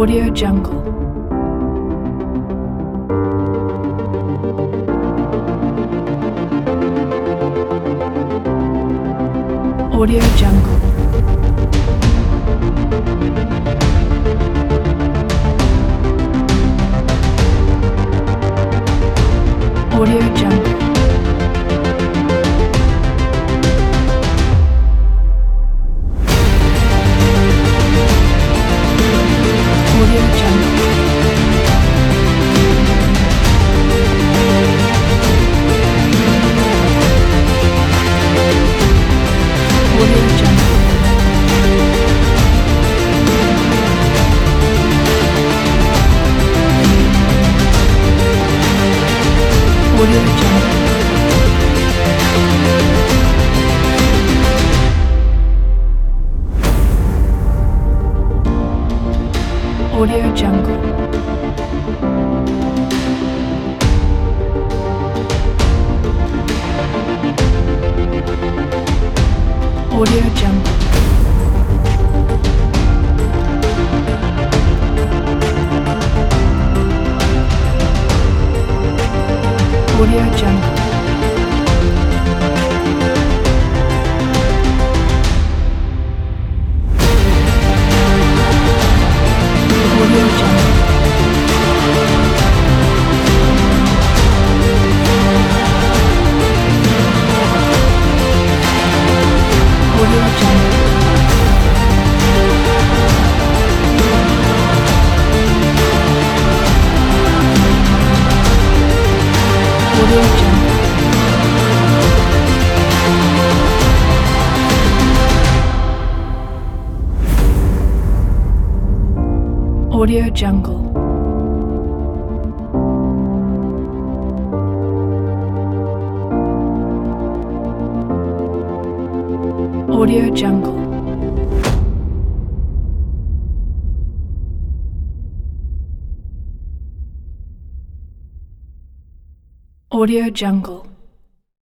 Audio Jungle. Audio Jungle. Audio Jungle. Audio Jungle. Audio Jungle. Audio Jungle. Audio Jungle. Audio Jungle. Audio Jungle. Audio Jungle. Audio Jungle. Audio Jungle. Audio Jungle. Audio Jungle. Audio Jungle.